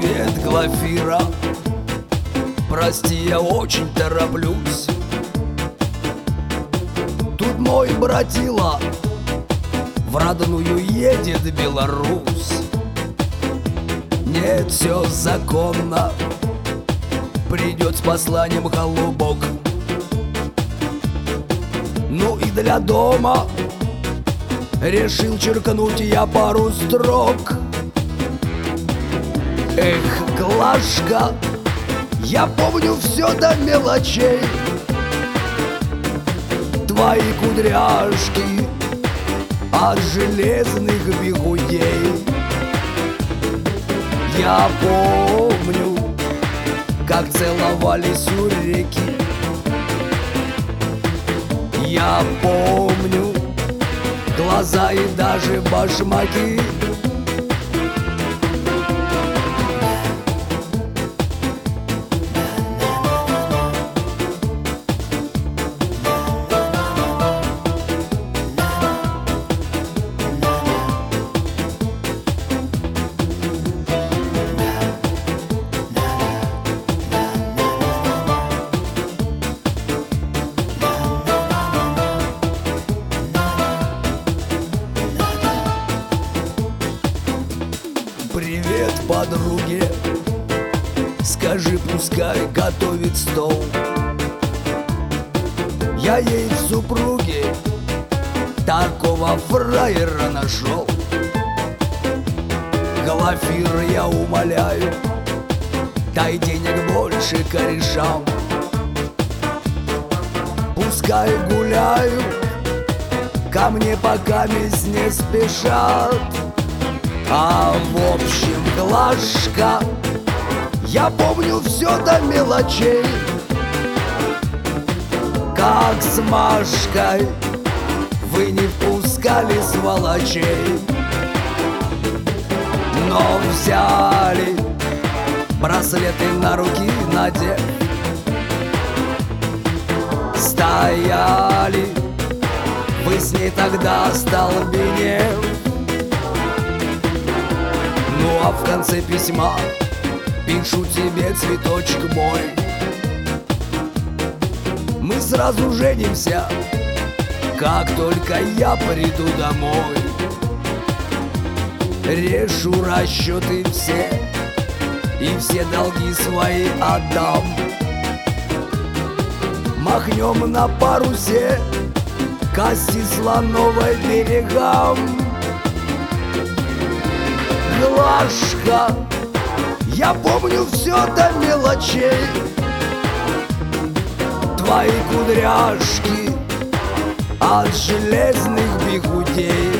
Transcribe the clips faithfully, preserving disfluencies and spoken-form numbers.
Привет, Глафира. Прости, я очень тороплюсь. Тут мой братила в родную едет Беларусь. Нет, все законно, придет с посланием голубок. Ну и для дома решил черкнуть я пару строк. Эх, Глашка, я помню все до мелочей. Твои кудряшки от железных бегудей. Я помню, как целовались у реки. Я помню глаза и даже башмаки. Привет, подруге, скажи, пускай готовит стол. Я ей в супруге такого фраера нашел. Глафира, я умоляю, дай денег больше корешам. Пускай гуляют, ко мне пока весь не спешат. А в общем, Глашка, я помню все до мелочей. Как с Машкой вы не впускали сволочей, но взяли браслеты на руки надев. Стояли вы с ней тогда остолбенев. Ну а в конце письма пишу тебе, цветочек мой, мы сразу женимся, как только я приду домой. Решу расчеты все и все долги свои отдам. Махнем на парусе к Асти Слоновой берегам. Глашка, я помню все до мелочей. Твои кудряшки от железных бегудей.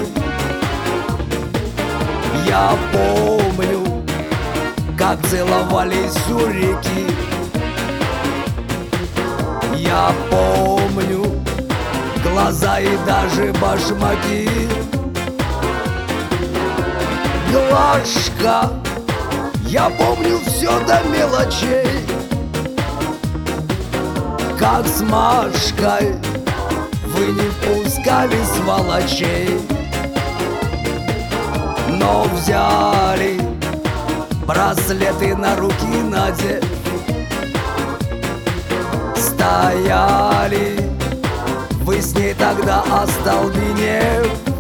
Я помню, как целовались у реки. Я помню глаза и даже башмаки. Глашка, я помню все до мелочей. Как с Машкой вы не впускали сволочей, но взяли браслеты на руки надев. Стояли вы с ней тогда остолбенев.